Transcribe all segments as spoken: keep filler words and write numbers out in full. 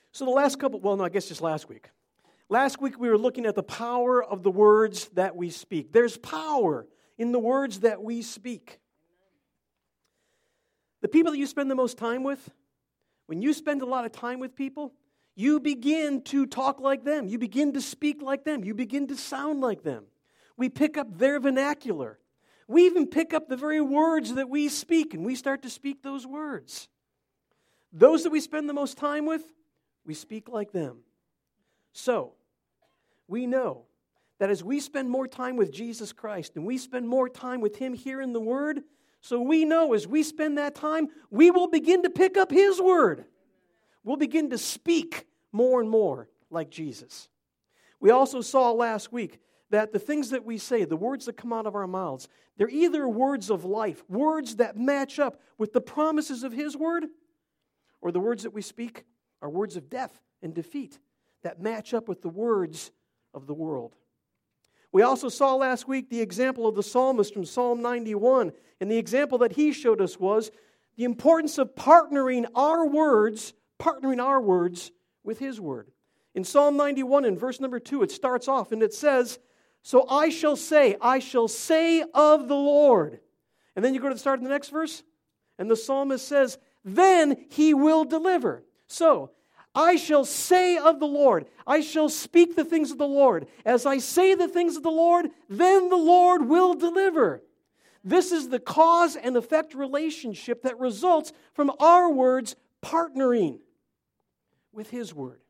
So the last couple, well, no, I guess just last week. Last week we were looking at the power of the words that we speak. There's power in the words that we speak. The people that you spend the most time with, when you spend a lot of time with people, you begin to talk like them. You begin to speak like them. You begin to sound like them. We pick up their vernacular. We even pick up the very words that we speak, and we start to speak those words. Those that we spend the most time with, we speak like them. So, we know that as we spend more time with Jesus Christ and we spend more time with Him here in the Word, so we know as we spend that time, we will begin to pick up His Word. We'll begin to speak more and more like Jesus. We also saw last week that the things that we say, the words that come out of our mouths, they're either words of life, words that match up with the promises of His Word, or the words that we speak are words of death and defeat that match up with the words of the world. We also saw last week the example of the psalmist from Psalm ninety-one, and the example that he showed us was the importance of partnering our words, partnering our words with His Word. In Psalm ninety-one, in verse number two, it starts off and it says, "So I shall say, I shall say of the Lord." And then you go to the start of the next verse, and the psalmist says, "Then He will deliver." So, I shall say of the Lord, I shall speak the things of the Lord. As I say the things of the Lord, then the Lord will deliver. This is the cause and effect relationship that results from our words partnering with His Word.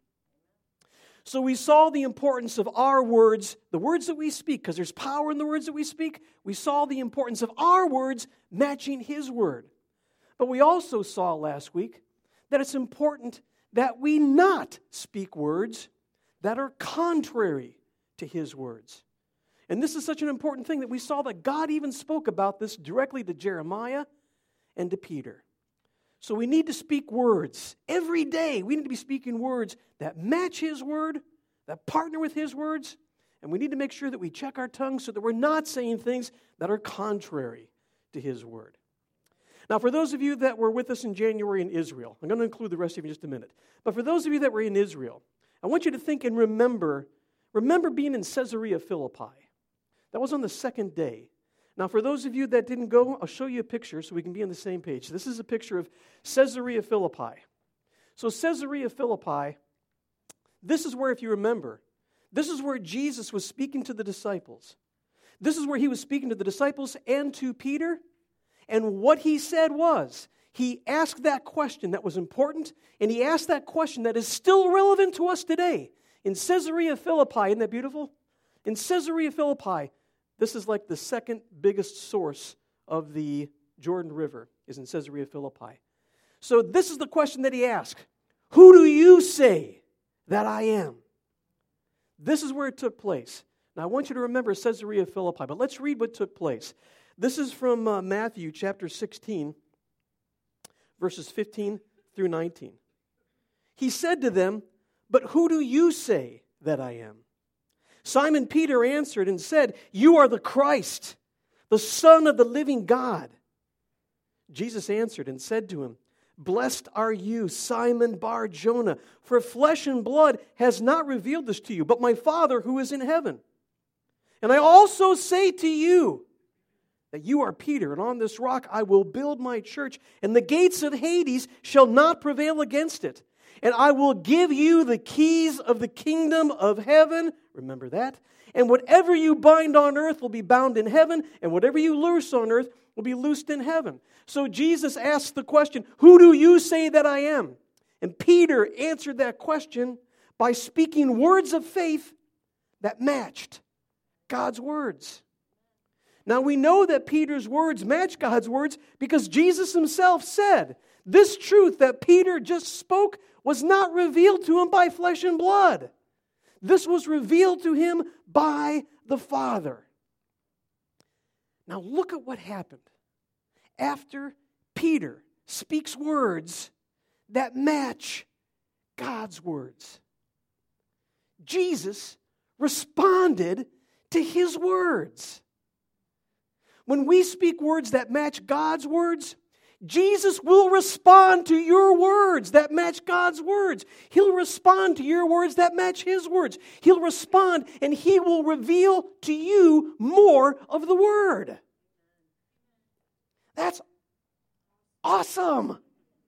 So we saw the importance of our words, the words that we speak, because there's power in the words that we speak. We saw the importance of our words matching His Word. But we also saw last week that it's important that we not speak words that are contrary to His words. And this is such an important thing that we saw that God even spoke about this directly to Jeremiah and to Peter. So we need to speak words every day. We need to be speaking words that match His Word, that partner with His words, and we need to make sure that we check our tongues so that we're not saying things that are contrary to His Word. Now, for those of you that were with us in January in Israel, I'm going to include the rest of you in just a minute, but for those of you that were in Israel, I want you to think and remember, remember being in Caesarea Philippi. That was on the second day. Now, for those of you that didn't go, I'll show you a picture so we can be on the same page. This is a picture of Caesarea Philippi. So Caesarea Philippi, this is where, if you remember, this is where Jesus was speaking to the disciples. This is where He was speaking to the disciples and to Peter. And what He said was, He asked that question that was important, and He asked that question that is still relevant to us today. In Caesarea Philippi, isn't that beautiful? In Caesarea Philippi, this is like the second biggest source of the Jordan River, is in Caesarea Philippi. So this is the question that He asked. Who do you say that I am? This is where it took place. Now I want you to remember Caesarea Philippi, but let's read what took place. This is from uh, Matthew chapter sixteen, verses fifteen through nineteen. He said to them, "But who do you say that I am?" Simon Peter answered and said, "You are the Christ, the Son of the living God." Jesus answered and said to him, "Blessed are you, Simon Bar-Jonah, for flesh and blood has not revealed this to you, but my Father who is in heaven. And I also say to you, that you are Peter, and on this rock I will build my church, and the gates of Hades shall not prevail against it. And I will give you the keys of the kingdom of heaven." Remember that. "And whatever you bind on earth will be bound in heaven, and whatever you loose on earth will be loosed in heaven." So Jesus asked the question, "Who do you say that I am?" And Peter answered that question by speaking words of faith that matched God's words. Now we know that Peter's words match God's words because Jesus Himself said, this truth that Peter just spoke was not revealed to him by flesh and blood. This was revealed to him by the Father. Now look at what happened after Peter speaks words that match God's words. Jesus responded to His words. When we speak words that match God's words, Jesus will respond to your words that match God's words. He'll respond to your words that match His words. He'll respond and He will reveal to you more of the Word. That's awesome.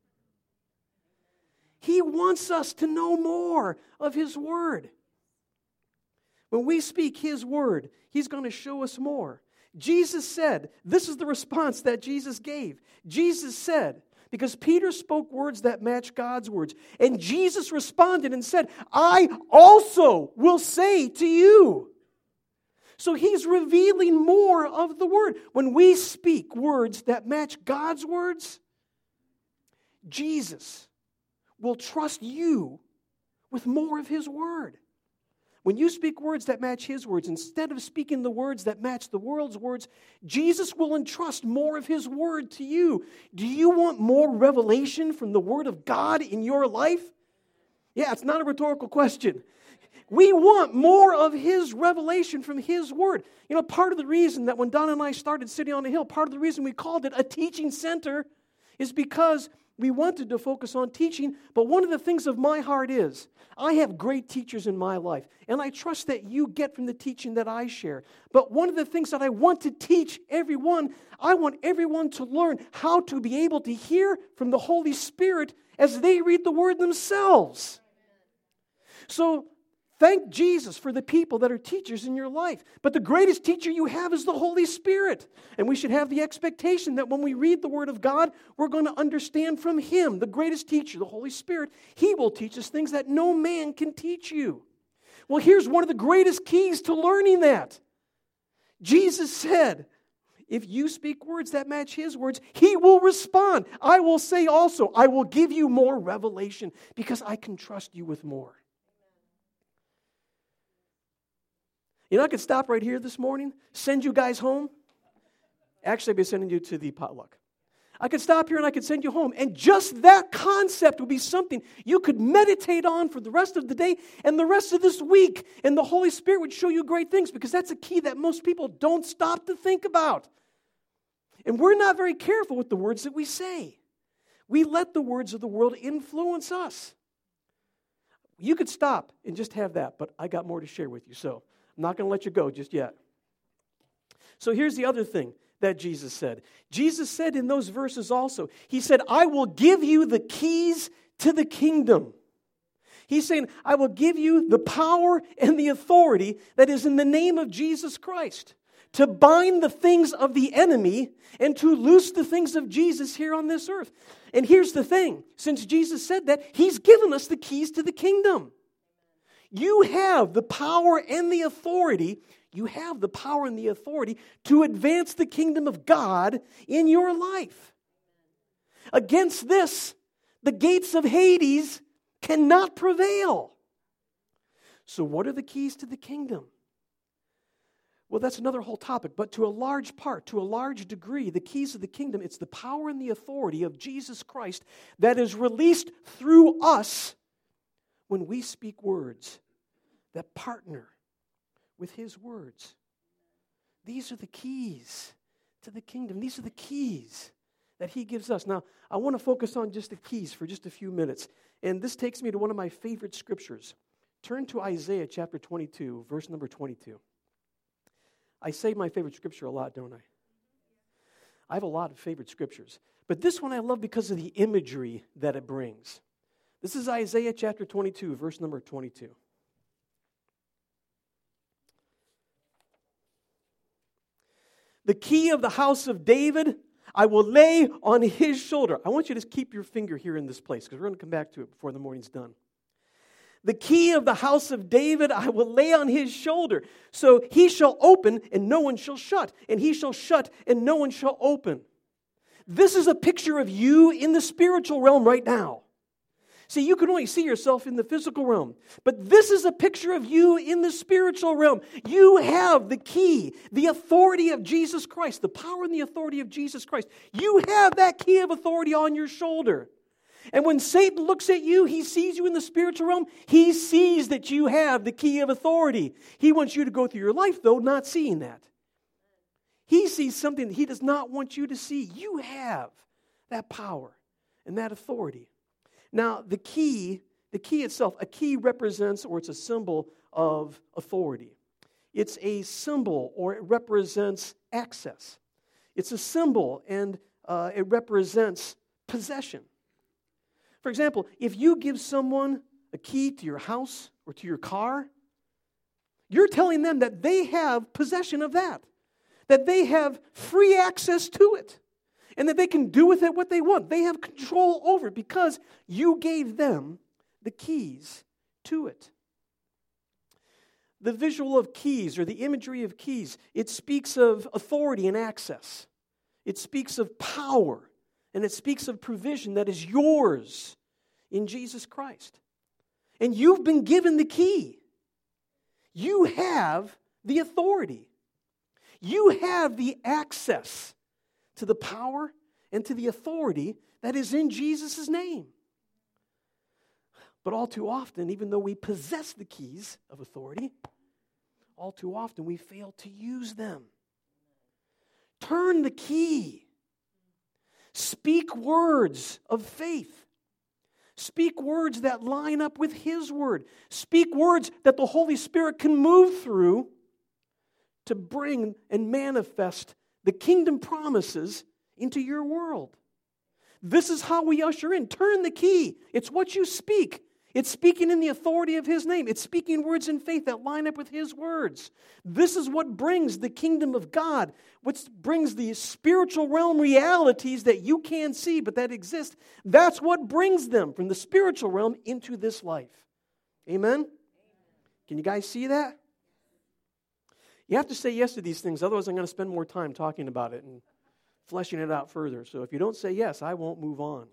He wants us to know more of His Word. When we speak His Word, He's going to show us more. Jesus said, this is the response that Jesus gave. Jesus said, because Peter spoke words that match God's words, and Jesus responded and said, I also will say to you. So He's revealing more of the Word. When we speak words that match God's words, Jesus will trust you with more of His Word. When you speak words that match His words, instead of speaking the words that match the world's words, Jesus will entrust more of His Word to you. Do you want more revelation from the Word of God in your life? Yeah, it's not a rhetorical question. We want more of His revelation from His Word. You know, part of the reason that when Don and I started City on the Hill, part of the reason we called it a teaching center is because we wanted to focus on teaching, but one of the things of my heart is, I have great teachers in my life, and I trust that you get from the teaching that I share. But one of the things that I want to teach everyone, I want everyone to learn how to be able to hear from the Holy Spirit as they read the Word themselves. So, thank Jesus for the people that are teachers in your life. But the greatest teacher you have is the Holy Spirit. And we should have the expectation that when we read the Word of God, we're going to understand from Him, the greatest teacher, the Holy Spirit. He will teach us things that no man can teach you. Well, here's one of the greatest keys to learning that. Jesus said, if you speak words that match His words, He will respond. I will say also, I will give you more revelation because I can trust you with more. You know, I could stop right here this morning, send you guys home. Actually, I'd be sending you to the potluck. I could stop here and I could send you home. And just that concept would be something you could meditate on for the rest of the day and the rest of this week. And the Holy Spirit would show you great things because that's a key that most people don't stop to think about. And we're not very careful with the words that we say. We let the words of the world influence us. You could stop and just have that, but I got more to share with you, so I'm not going to let you go just yet. So here's the other thing that Jesus said. Jesus said in those verses also, He said, I will give you the keys to the kingdom. He's saying, I will give you the power and the authority that is in the name of Jesus Christ to bind the things of the enemy and to loose the things of Jesus here on this earth. And here's the thing. Since Jesus said that, He's given us the keys to the kingdom. You have the power and the authority, you have the power and the authority to advance the kingdom of God in your life. Against this, the gates of Hades cannot prevail. So what are the keys to the kingdom? Well, that's another whole topic, but to a large part, to a large degree, the keys of the kingdom, it's the power and the authority of Jesus Christ that is released through us when we speak words that partner with His words. These are the keys to the kingdom. These are the keys that He gives us. Now, I want to focus on just the keys for just a few minutes. And this takes me to one of my favorite scriptures. Turn to Isaiah chapter twenty-two, verse number twenty-two. I say my favorite scripture a lot, don't I? I have a lot of favorite scriptures. But this one I love because of the imagery that it brings. This is Isaiah chapter twenty-two, verse number twenty-two. The key of the house of David, I will lay on His shoulder. I want you to keep your finger here in this place because we're going to come back to it before the morning's done. The key of the house of David I will lay on His shoulder. So He shall open and no one shall shut. And He shall shut and no one shall open. This is a picture of you in the spiritual realm right now. See, you can only see yourself in the physical realm. But this is a picture of you in the spiritual realm. You have the key, the authority of Jesus Christ, the power and the authority of Jesus Christ. You have that key of authority on your shoulder. And when Satan looks at you, he sees you in the spiritual realm. He sees that you have the key of authority. He wants you to go through your life, though, not seeing that. He sees something that he does not want you to see. You have that power and that authority. Now, the key, the key itself, a key represents, or it's a symbol of authority. It's a symbol, or it represents access. It's a symbol, and uh, it represents possession. For example, if you give someone a key to your house or to your car, you're telling them that they have possession of that, that they have free access to it, and that they can do with it what they want. They have control over it because you gave them the keys to it. The visual of keys, or the imagery of keys, it speaks of authority and access. It speaks of power, and it speaks of provision that is yours in Jesus Christ. And you've been given the key. You have the authority. You have the access to the power and to the authority that is in Jesus' name. But all too often, even though we possess the keys of authority, all too often we fail to use them. Turn the key. Speak words of faith. Speak words that line up with His Word. Speak words that the Holy Spirit can move through to bring and manifest the kingdom promises into your world. This is how we usher in. Turn the key. It's what you speak. It's speaking in the authority of His name. It's speaking words in faith that line up with His words. This is what brings the kingdom of God, what brings the spiritual realm realities that you can't see but that exist. That's what brings them from the spiritual realm into this life. Amen? Can you guys see that? You have to say yes to these things, otherwise I'm going to spend more time talking about it and fleshing it out further. So if you don't say yes, I won't move on.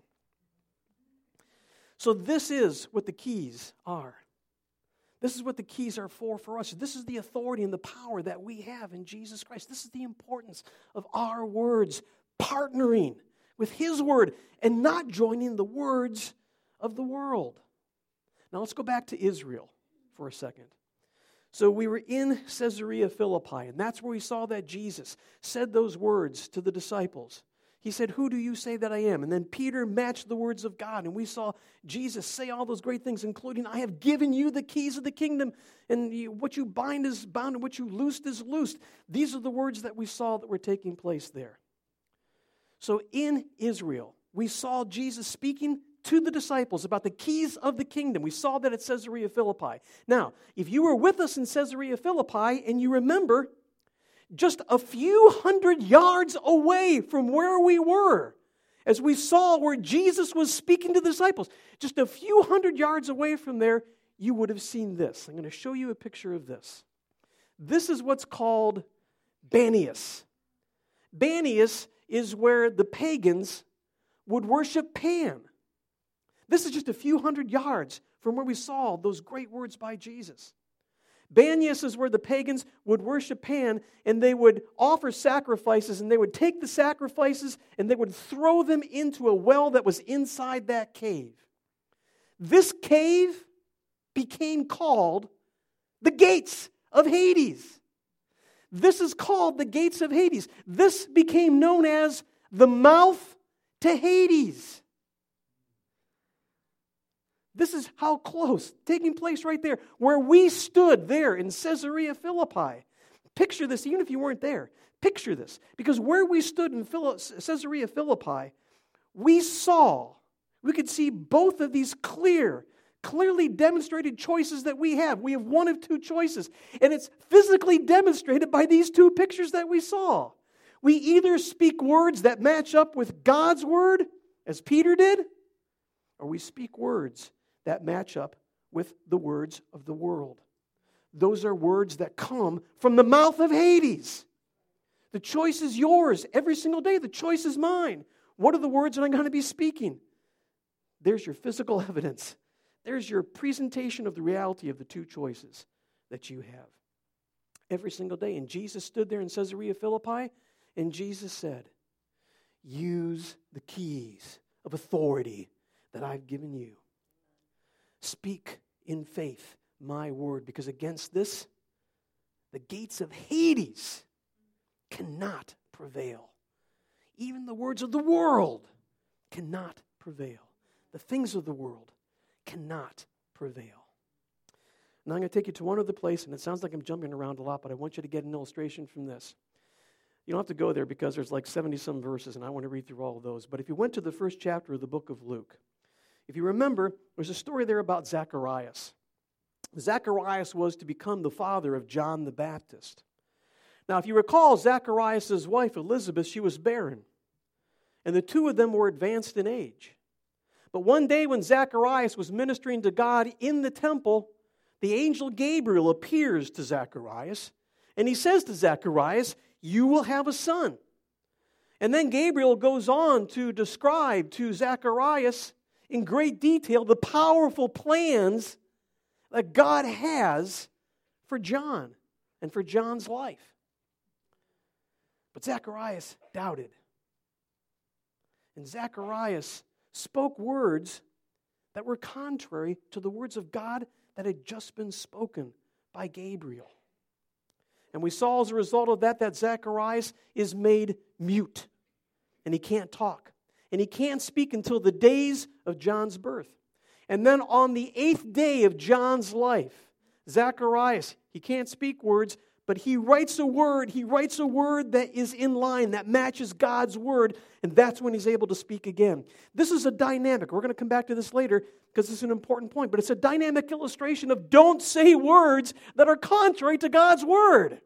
So this is what the keys are. This is what the keys are for for us. This is the authority and the power that we have in Jesus Christ. This is the importance of our words partnering with His Word and not joining the words of the world. Now let's go back to Israel for a second. So we were in Caesarea Philippi, and that's where we saw that Jesus said those words to the disciples. He said, "Who do you say that I am?" And then Peter matched the words of God, and we saw Jesus say all those great things, including, "I have given you the keys of the kingdom, and you, what you bind is bound, and what you loosed is loosed." These are the words that we saw that were taking place there. So in Israel, we saw Jesus speaking to the disciples about the keys of the kingdom. We saw that at Caesarea Philippi. Now, if you were with us in Caesarea Philippi, and you remember, just a few hundred yards away from where we were, as we saw where Jesus was speaking to the disciples, just a few hundred yards away from there, you would have seen this. I'm going to show you a picture of this. This is what's called Banias. Banias is where the pagans would worship Pan. This is just a few hundred yards from where we saw those great words by Jesus. Banias is where the pagans would worship Pan, and they would offer sacrifices, and they would take the sacrifices and they would throw them into a well that was inside that cave. This cave became called the gates of Hades. This is called the gates of Hades. This became known as the mouth to Hades. This is how close, taking place right there, where we stood there in Caesarea Philippi. Picture this, even if you weren't there. Picture this, because where we stood in Caesarea Philippi, we saw, we could see both of these clear, clearly demonstrated choices that we have. We have one of two choices, and it's physically demonstrated by these two pictures that we saw. We either speak words that match up with God's word, as Peter did, or we speak words that match up with the words of the world. Those are words that come from the mouth of Hades. The choice is yours every single day. The choice is mine. What are the words that I'm going to be speaking? There's your physical evidence. There's your presentation of the reality of the two choices that you have every single day. And Jesus stood there in Caesarea Philippi, and Jesus said, "Use the keys of authority that I've given you. Speak in faith my word, because against this, the gates of Hades cannot prevail. Even the words of the world cannot prevail. The things of the world cannot prevail. Now I'm going to take you to one other place, and it sounds like I'm jumping around a lot, but I want you to get an illustration from this. You don't have to go there because there's like seventy-some verses, and I want to read through all of those. But if you went to the first chapter of the book of Luke, if you remember, there's a story there about Zacharias. Zacharias was to become the father of John the Baptist. Now, if you recall, Zacharias' wife, Elizabeth, she was barren. And the two of them were advanced in age. But one day when Zacharias was ministering to God in the temple, the angel Gabriel appears to Zacharias, and he says to Zacharias, "You will have a son." And then Gabriel goes on to describe to Zacharias in great detail the powerful plans that God has for John and for John's life. But Zacharias doubted. And Zacharias spoke words that were contrary to the words of God that had just been spoken by Gabriel. And we saw as a result of that that Zacharias is made mute. And he can't talk. And he can't speak until the days of John's birth. And then on the eighth day of John's life, Zacharias, he can't speak words, but he writes a word. He writes a word that is in line, that matches God's word, and that's when he's able to speak again. This is a dynamic. We're going to come back to this later because it's an important point, but it's a dynamic illustration of don't say words that are contrary to God's word.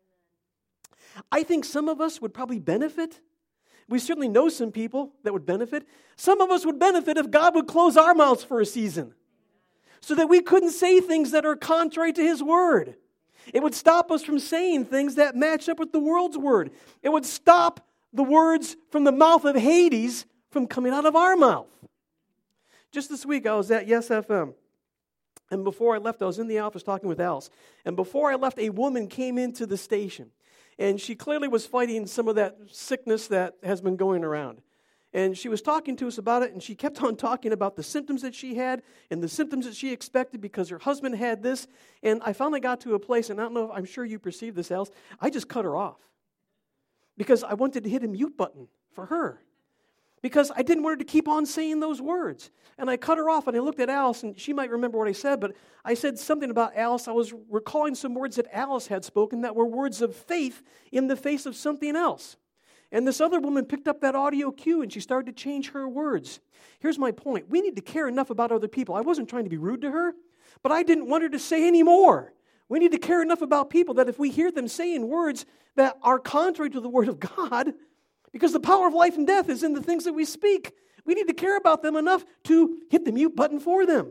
I think some of us would probably benefit. We certainly know some people that would benefit. Some of us would benefit if God would close our mouths for a season so that we couldn't say things that are contrary to His word. It would stop us from saying things that match up with the world's word. It would stop the words from the mouth of Hades from coming out of our mouth. Just this week, I was at Yes F M. And before I left, I was in the office talking with Alice. And before I left, a woman came into the station. And she clearly was fighting some of that sickness that has been going around. And she was talking to us about it, and she kept on talking about the symptoms that she had and the symptoms that she expected because her husband had this. And I finally got to a place, and I don't know if I'm sure you perceived this, Alice, I just cut her off because I wanted to hit a mute button for her because I didn't want her to keep on saying those words. And I cut her off, and I looked at Alice, and she might remember what I said, but I said something about Alice. I was recalling some words that Alice had spoken that were words of faith in the face of something else. And this other woman picked up that audio cue and she started to change her words. Here's my point. We need to care enough about other people. I wasn't trying to be rude to her, but I didn't want her to say any more. We need to care enough about people that if we hear them saying words that are contrary to the Word of God, because the power of life and death is in the things that we speak, we need to care about them enough to hit the mute button for them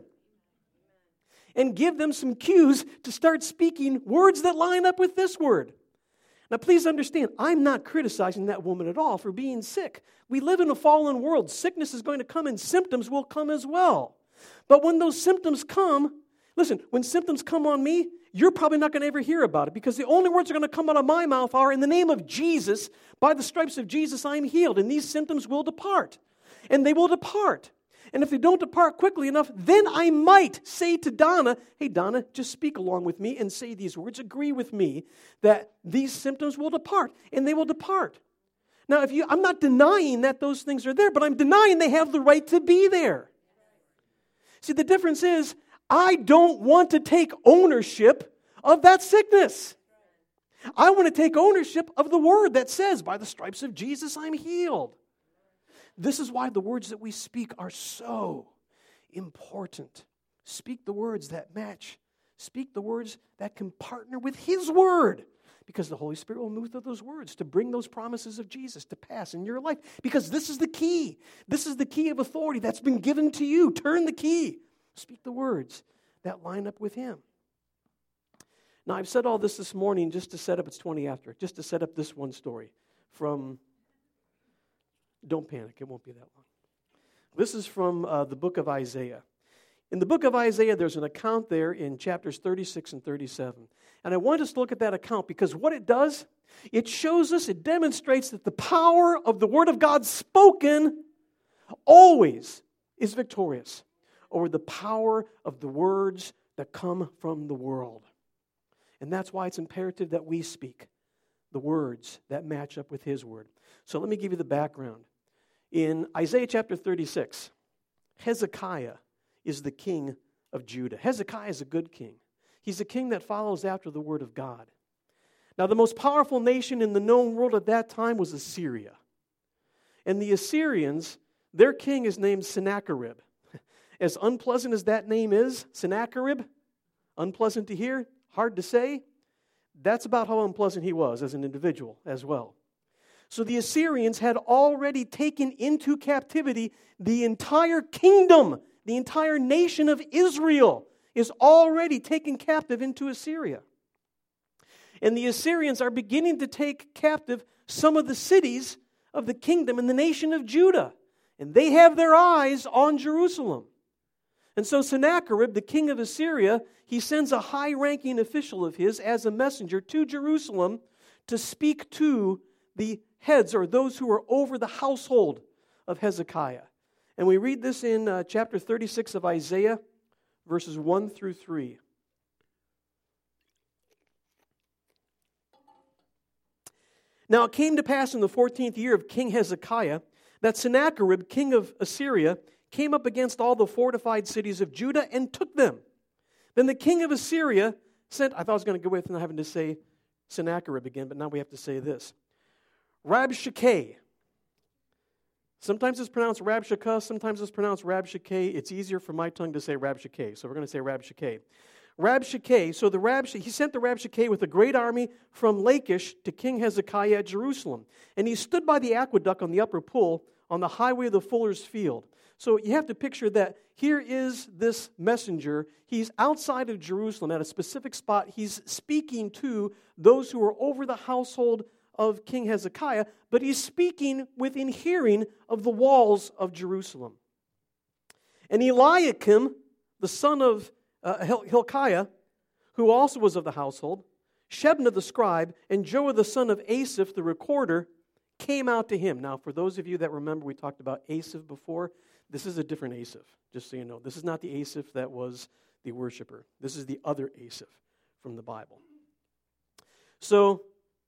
and give them some cues to start speaking words that line up with this word. Now, please understand, I'm not criticizing that woman at all for being sick. We live in a fallen world. Sickness is going to come and symptoms will come as well. But when those symptoms come, listen, when symptoms come on me, you're probably not going to ever hear about it because the only words that are going to come out of my mouth are, in the name of Jesus, by the stripes of Jesus, I am healed. And these symptoms will depart. And they will depart. And if they don't depart quickly enough, then I might say to Donna, hey, Donna, just speak along with me and say these words. Agree with me that these symptoms will depart, and they will depart. Now, if you, I'm not denying that those things are there, but I'm denying they have the right to be there. See, the difference is I don't want to take ownership of that sickness. I want to take ownership of the word that says, by the stripes of Jesus, I'm healed. This is why the words that we speak are so important. Speak the words that match. Speak the words that can partner with His word. Because the Holy Spirit will move through those words to bring those promises of Jesus to pass in your life. Because this is the key. This is the key of authority that's been given to you. Turn the key. Speak the words that line up with Him. Now, I've said all this this morning just to set up, it's twenty after, just to set up this one story from... Don't panic, it won't be that long. This is from uh, the book of Isaiah. In the book of Isaiah, there's an account there in chapters thirty-six and thirty-seven. And I want us to look at that account because what it does, it shows us, it demonstrates that the power of the Word of God spoken always is victorious over the power of the words that come from the world. And that's why it's imperative that we speak the words that match up with His Word. So let me give you the background. In Isaiah chapter thirty-six, Hezekiah is the king of Judah. Hezekiah is a good king. He's a king that follows after the word of God. Now, the most powerful nation in the known world at that time was Assyria. And the Assyrians, their king is named Sennacherib. As unpleasant as that name is, Sennacherib, unpleasant to hear, hard to say, that's about how unpleasant he was as an individual as well. So the Assyrians had already taken into captivity the entire kingdom, the entire nation of Israel is already taken captive into Assyria. And the Assyrians are beginning to take captive some of the cities of the kingdom in the nation of Judah. And they have their eyes on Jerusalem. And so Sennacherib, the king of Assyria, he sends a high-ranking official of his as a messenger to Jerusalem to speak to the heads, or those who are over the household of Hezekiah. And we read this in uh, chapter thirty-six of Isaiah, verses one through three. Now it came to pass in the fourteenth year of King Hezekiah that Sennacherib, king of Assyria, came up against all the fortified cities of Judah and took them. Then the king of Assyria sent, I thought I was going to go with not having to say Sennacherib again, but now we have to say this. Rabshakeh. Sometimes it's pronounced Rabshakeh, sometimes it's pronounced Rabshakeh. It's easier for my tongue to say Rabshakeh, so we're going to say Rabshakeh. Rabshakeh, so the Rabsh- he sent the Rabshakeh with a great army from Lachish to King Hezekiah at Jerusalem. And he stood by the aqueduct on the upper pool on the highway of the fuller's field. So you have to picture that here is this messenger. He's outside of Jerusalem at a specific spot. He's speaking to those who are over the household of King Hezekiah, but he's speaking within hearing of the walls of Jerusalem. And Eliakim, the son of uh, Hilkiah, who also was of the household, Shebna the scribe, and Joah the son of Asaph the recorder, came out to him. Now, for those of you that remember, we talked about Asaph before. This is a different Asaph, just so you know. This is not the Asaph that was the worshiper. This is the other Asaph from the Bible. So,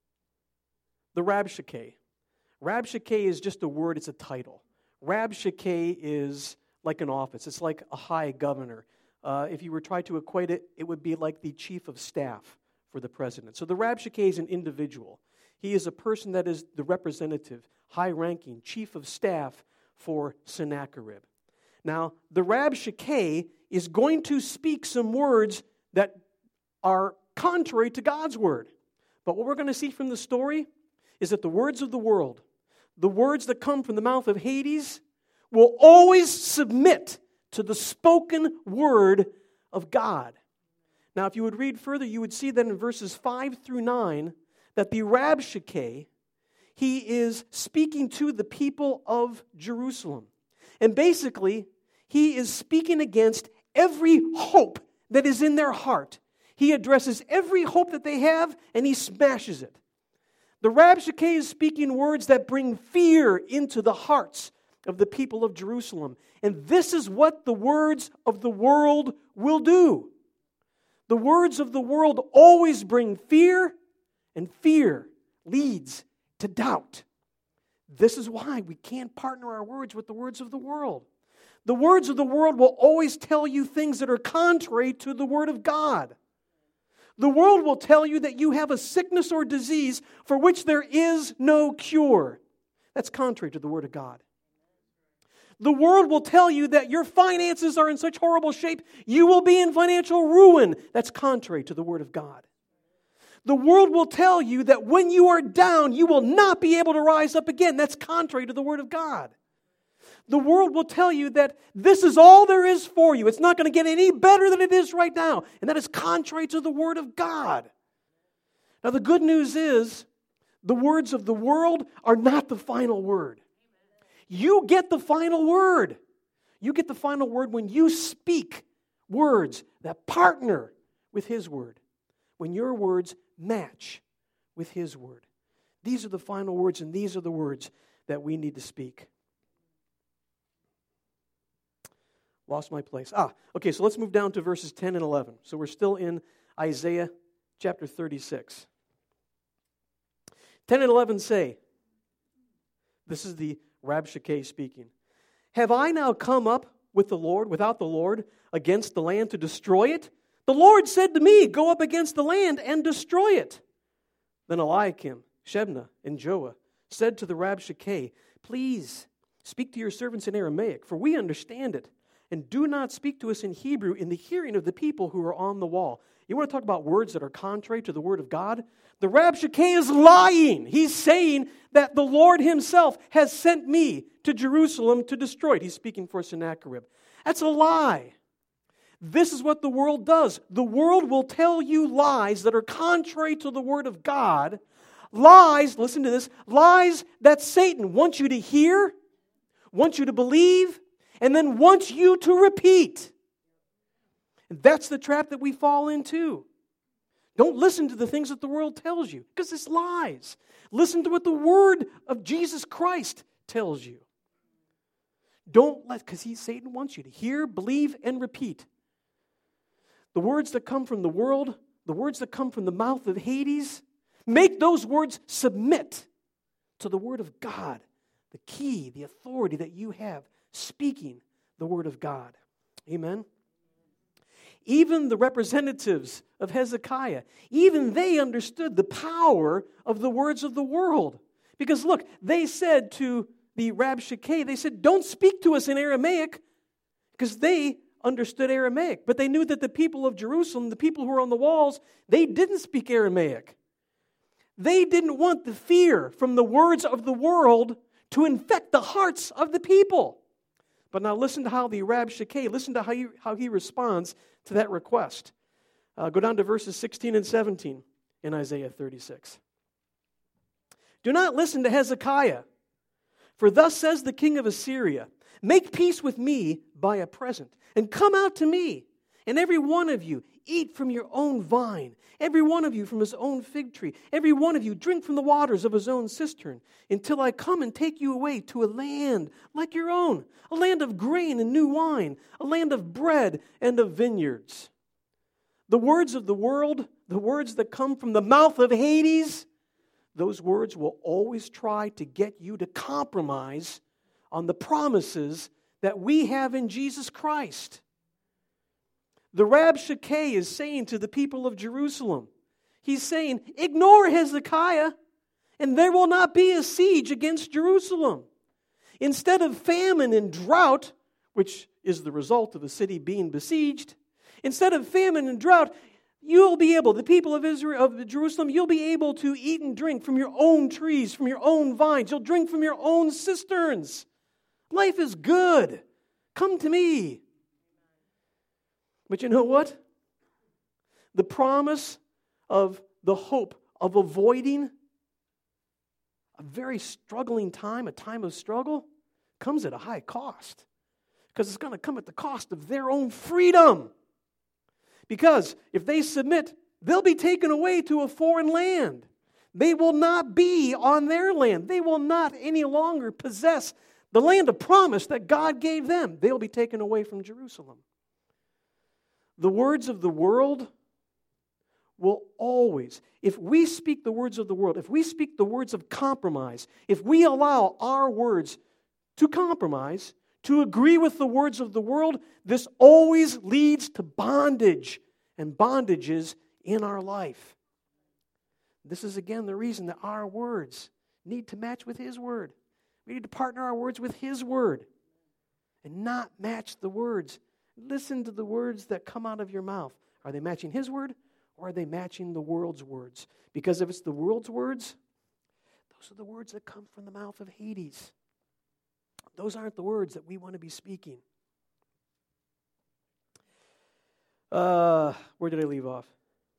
the Rabshakeh. Rabshakeh is just a word, it's a title. Rabshakeh is like an office. It's like a high governor. Uh, if you were trying to equate it, it would be like the chief of staff for the president. So the Rabshakeh is an individual. He is a person that is the representative, high-ranking, chief of staff for Sennacherib. Now, the Rabshakeh is going to speak some words that are contrary to God's word. But what we're going to see from the story is that the words of the world, the words that come from the mouth of Hades, will always submit to the spoken word of God. Now, if you would read further, you would see that in verses five through nine, that the Rabshakeh, he is speaking to the people of Jerusalem. And basically, he is speaking against every hope that is in their heart. He addresses every hope that they have, and he smashes it. The Rabshakeh is speaking words that bring fear into the hearts of the people of Jerusalem. And this is what the words of the world will do. The words of the world always bring fear, and fear leads to doubt. This is why we can't partner our words with the words of the world. The words of the world will always tell you things that are contrary to the Word of God. The world will tell you that you have a sickness or disease for which there is no cure. That's contrary to the Word of God. The world will tell you that your finances are in such horrible shape, you will be in financial ruin. That's contrary to the Word of God. The world will tell you that when you are down, you will not be able to rise up again. That's contrary to the Word of God. The world will tell you that this is all there is for you. It's not going to get any better than it is right now. And that is contrary to the Word of God. Now, the good news is the words of the world are not the final word. You get the final word. You get the final word when you speak words that partner with His word. When your words match with His word. These are the final words, and these are the words that we need to speak. Lost my place. Ah, okay, so let's move down to verses ten and eleven. So we're still in Isaiah chapter thirty-six. ten and eleven say, this is the Rabshakeh speaking. Have I now come up with the Lord, without the Lord, against the land to destroy it? The Lord said to me, go up against the land and destroy it. Then Eliakim, Shebna, and Joah said to the Rabshakeh, please speak to your servants in Aramaic, for we understand it. And do not speak to us in Hebrew in the hearing of the people who are on the wall. You want to talk about words that are contrary to the word of God? The Rabshakeh is lying. He's saying that the Lord himself has sent me to Jerusalem to destroy it. He's speaking for Sennacherib. That's a lie. This is what the world does. The world will tell you lies that are contrary to the word of God. Lies, listen to this, lies that Satan wants you to hear, wants you to believe, and then wants you to repeat. And that's the trap that we fall into. Don't listen to the things that the world tells you, because it's lies. Listen to what the word of Jesus Christ tells you. Don't let, because he, Satan wants you to hear, believe, and repeat. The words that come from the world, the words that come from the mouth of Hades, make those words submit to the word of God, the key, the authority that you have, speaking the word of God. Amen? Even the representatives of Hezekiah, even they understood the power of the words of the world. Because look, they said to the Rabshakeh, they said, don't speak to us in Aramaic, because they understood Aramaic. But they knew that the people of Jerusalem, the people who were on the walls, they didn't speak Aramaic. They didn't want the fear from the words of the world to infect the hearts of the people. But now listen to how the Rabshakeh, listen to how he, how he responds to that request. Uh, go down to verses sixteen and seventeen in Isaiah thirty-six. Do not listen to Hezekiah, for thus says the king of Assyria, make peace with me by a present, and come out to me, and every one of you eat from your own vine, every one of you from his own fig tree, every one of you drink from the waters of his own cistern, until I come and take you away to a land like your own, a land of grain and new wine, a land of bread and of vineyards. The words of the world, the words that come from the mouth of Hades, those words will always try to get you to compromise on the promises that we have in Jesus Christ. The Rabshakeh is saying to the people of Jerusalem, he's saying, ignore Hezekiah, and there will not be a siege against Jerusalem. Instead of famine and drought, which is the result of the city being besieged, instead of famine and drought, you'll be able, the people of Israel, of Jerusalem, you'll be able to eat and drink from your own trees, from your own vines. You'll drink from your own cisterns. Life is good. Come to me. But you know what? The promise of the hope of avoiding a very struggling time, a time of struggle, comes at a high cost. Because it's going to come at the cost of their own freedom. Because if they submit, they'll be taken away to a foreign land. They will not be on their land. They will not any longer possess the land of promise that God gave them. They'll be taken away from Jerusalem. The words of the world will always, if we speak the words of the world, if we speak the words of compromise, if we allow our words to compromise, to agree with the words of the world, this always leads to bondage and bondages in our life. This is again the reason that our words need to match with His word. We need to partner our words with His word and not match the words. Listen to the words that come out of your mouth. Are they matching His word or are they matching the world's words? Because if it's the world's words, those are the words that come from the mouth of Hades. Those aren't the words that we want to be speaking. Uh, where did I leave off?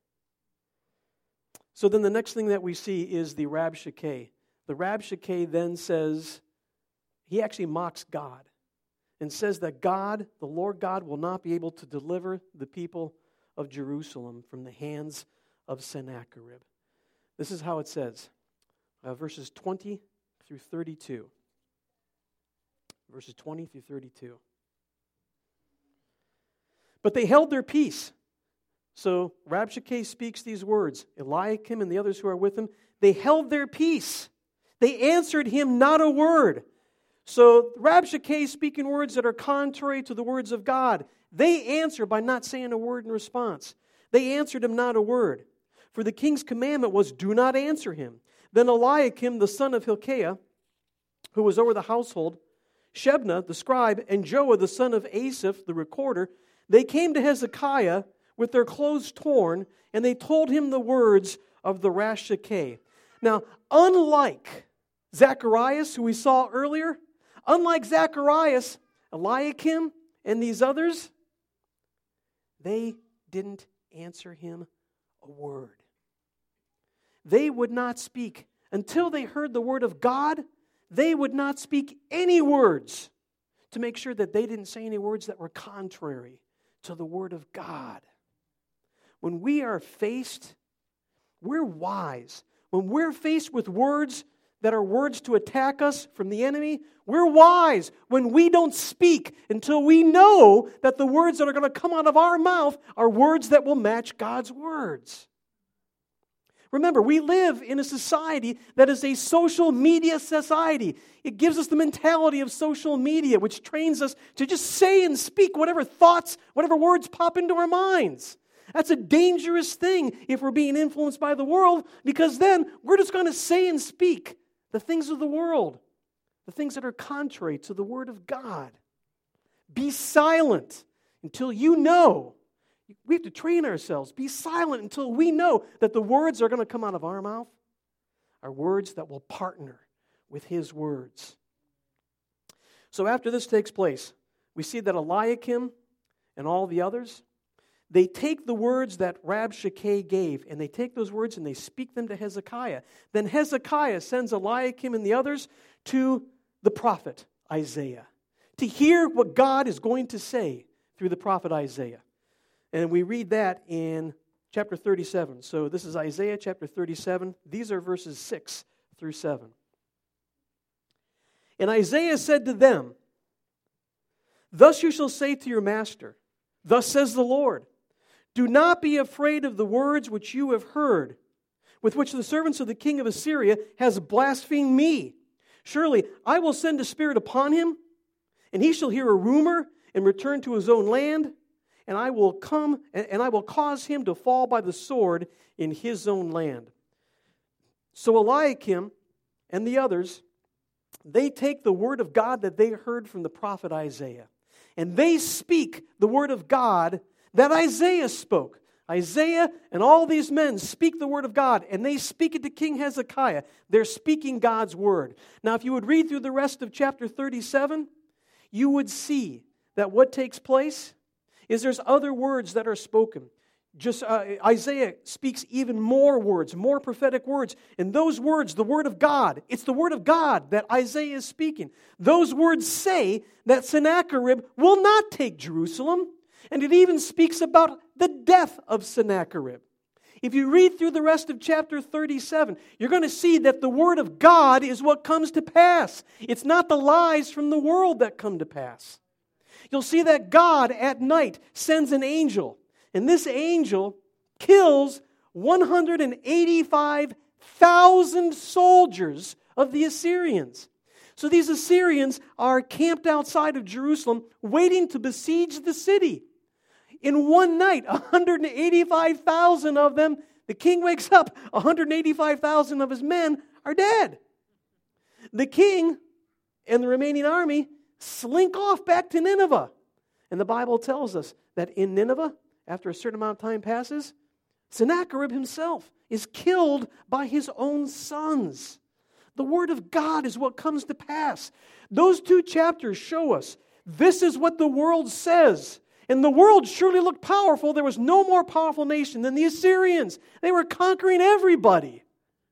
So then the next thing that we see is the Rabshakeh. The Rabshakeh then says, he actually mocks God and says that God, the Lord God, will not be able to deliver the people of Jerusalem from the hands of Sennacherib. This is how it says, uh, verses twenty through thirty-two. Verses twenty through thirty-two. But they held their peace. So Rabshakeh speaks these words. Eliakim and the others who are with him, they held their peace. They answered him not a word. So Rabshakeh speaking words that are contrary to the words of God. They answer by not saying a word in response. They answered him not a word. For the king's commandment was, do not answer him. Then Eliakim, the son of Hilkiah, who was over the household, Shebna, the scribe, and Joah, the son of Asaph, the recorder, they came to Hezekiah with their clothes torn, and they told him the words of the Rabshakeh. Now, unlike Zacharias, who we saw earlier, unlike Zacharias, Eliakim, and these others, they didn't answer him a word. They would not speak. Until they heard the word of God, they would not speak any words to make sure that they didn't say any words that were contrary to the word of God. When we are faced, we're wise. When we're faced with words that are words to attack us from the enemy, we're wise when we don't speak until we know that the words that are going to come out of our mouth are words that will match God's words. Remember, we live in a society that is a social media society. It gives us the mentality of social media, which trains us to just say and speak whatever thoughts, whatever words pop into our minds. That's a dangerous thing if we're being influenced by the world, because then we're just going to say and speak the things of the world, the things that are contrary to the Word of God. Be silent until you know. We have to train ourselves. Be silent until we know that the words that are going to come out of our mouth are words that will partner with His words. So after this takes place, we see that Eliakim and all the others, they take the words that Rabshakeh gave, and they take those words and they speak them to Hezekiah. Then Hezekiah sends Eliakim and the others to the prophet Isaiah to hear what God is going to say through the prophet Isaiah. And we read that in chapter thirty-seven. So this is Isaiah chapter thirty-seven. These are verses six through seven. And Isaiah said to them, "Thus you shall say to your master, thus says the Lord, do not be afraid of the words which you have heard, with which the servants of the king of Assyria has blasphemed me. Surely I will send a spirit upon him, and he shall hear a rumor and return to his own land, and I will come and I will cause him to fall by the sword in his own land." So Eliakim and the others, they take the word of God that they heard from the prophet Isaiah, and they speak the word of God that Isaiah spoke. Isaiah and all these men speak the word of God, and they speak it to King Hezekiah. They're speaking God's word. Now, if you would read through the rest of chapter thirty-seven, you would see that what takes place is there's other words that are spoken. Just uh, Isaiah speaks even more words, more prophetic words. And those words, the word of God, it's the word of God that Isaiah is speaking. Those words say that Sennacherib will not take Jerusalem. And it even speaks about the death of Sennacherib. If you read through the rest of chapter thirty-seven, you're going to see that the word of God is what comes to pass. It's not the lies from the world that come to pass. You'll see that God at night sends an angel, and this angel kills one hundred eighty-five thousand soldiers of the Assyrians. So these Assyrians are camped outside of Jerusalem, waiting to besiege the city. In one night, one hundred eighty-five thousand of them, the king wakes up, one hundred eighty-five thousand of his men are dead. The king and the remaining army slink off back to Nineveh. And the Bible tells us that in Nineveh, after a certain amount of time passes, Sennacherib himself is killed by his own sons. The word of God is what comes to pass. Those two chapters show us this is what the world says. And the world surely looked powerful. There was no more powerful nation than the Assyrians. They were conquering everybody.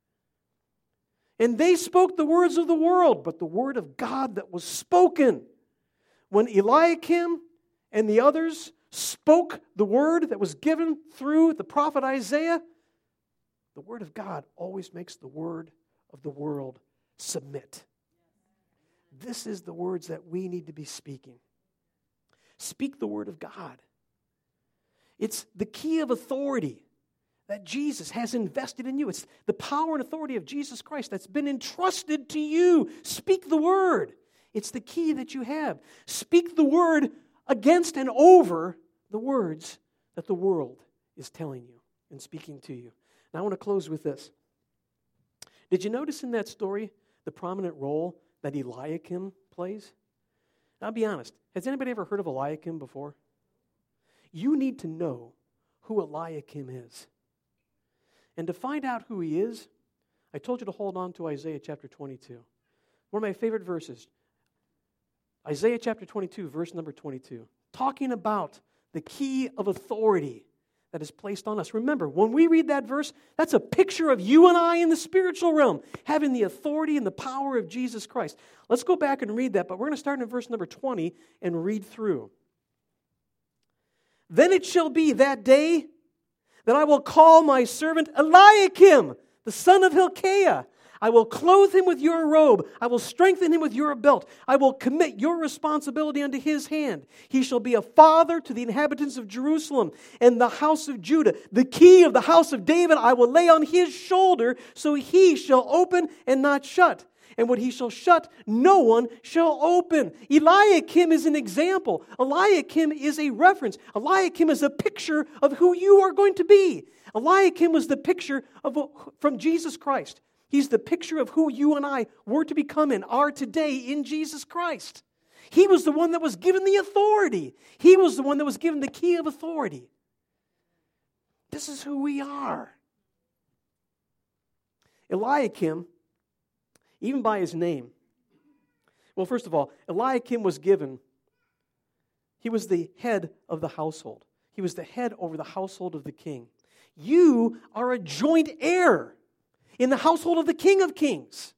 And they spoke the words of the world, but the word of God that was spoken. When Eliakim and the others spoke the word that was given through the prophet Isaiah, the word of God always makes the word of the world submit. This is the words that we need to be speaking. Speak the word of God. It's the key of authority that Jesus has invested in you. It's the power and authority of Jesus Christ that's been entrusted to you. Speak the word. It's the key that you have. Speak the word against and over the words that the world is telling you and speaking to you. Now I want to close with this. Did you notice in that story the prominent role that Eliakim plays? Now, I'll be honest. Has anybody ever heard of Eliakim before? You need to know who Eliakim is. And to find out who he is, I told you to hold on to Isaiah chapter twenty-two. One of my favorite verses. Isaiah chapter twenty-two, verse number twenty-two. Talking about the key of authority that is placed on us. Remember, when we read that verse, that's a picture of you and I in the spiritual realm, having the authority and the power of Jesus Christ. Let's go back and read that, but we're going to start in verse number twenty and read through. Then it shall be that day that I will call my servant Eliakim, the son of Hilkiah. I will clothe him with your robe. I will strengthen him with your belt. I will commit your responsibility unto his hand. He shall be a father to the inhabitants of Jerusalem and the house of Judah. The key of the house of David I will lay on his shoulder, so he shall open and not shut. And what he shall shut, no one shall open. Eliakim is an example. Eliakim is a reference. Eliakim is a picture of who you are going to be. Eliakim was the picture of from Jesus Christ. He's the picture of who you and I were to become and are today in Jesus Christ. He was the one that was given the authority. He was the one that was given the key of authority. This is who we are. Eliakim, even by his name. Well, first of all, Eliakim was given, he was the head of the household. He was the head over the household of the king. You are a joint heir in the household of the King of Kings.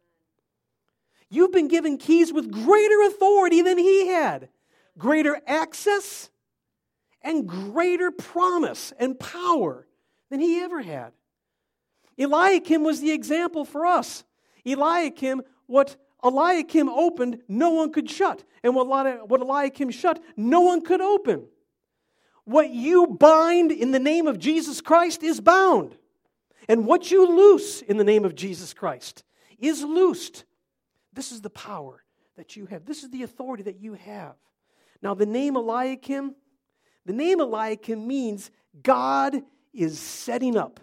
You've been given keys with greater authority than he had. Greater access and greater promise and power than he ever had. Eliakim was the example for us. Eliakim, what Eliakim opened, no one could shut. And what Eliakim shut, no one could open. What you bind in the name of Jesus Christ is bound. And what you loose in the name of Jesus Christ is loosed. This is the power that you have. This is the authority that you have. Now, the name Eliakim, the name Eliakim means God is setting up.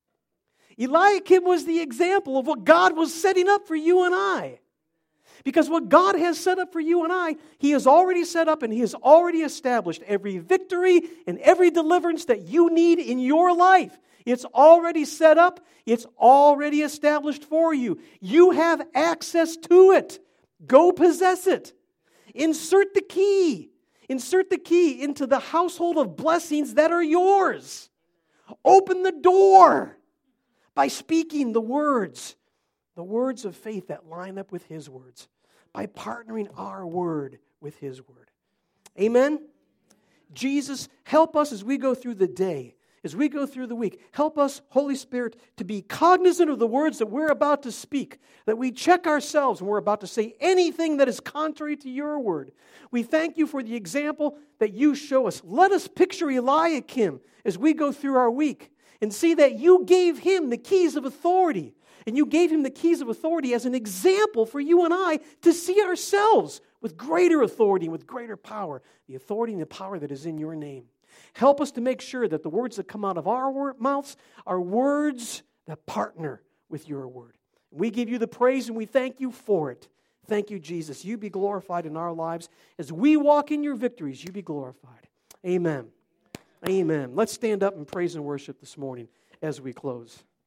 Eliakim was the example of what God was setting up for you and I. Because what God has set up for you and I, He has already set up and He has already established every victory and every deliverance that you need in your life. It's already set up. It's already established for you. You have access to it. Go possess it. Insert the key. Insert the key into the household of blessings that are yours. Open the door by speaking the words, the words of faith that line up with His words, by partnering our word with His word. Amen? Jesus, help us as we go through the day. As we go through the week, help us, Holy Spirit, to be cognizant of the words that we're about to speak, that we check ourselves when we're about to say anything that is contrary to your word. We thank you for the example that you show us. Let us picture Eliakim as we go through our week and see that you gave him the keys of authority, and you gave him the keys of authority as an example for you and I to see ourselves with greater authority and with greater power, the authority and the power that is in your name. Help us to make sure that the words that come out of our mouths are words that partner with your word. We give you the praise and we thank you for it. Thank you, Jesus. You be glorified in our lives. As we walk in your victories, you be glorified. Amen. Amen. Let's stand up and praise and worship this morning as we close.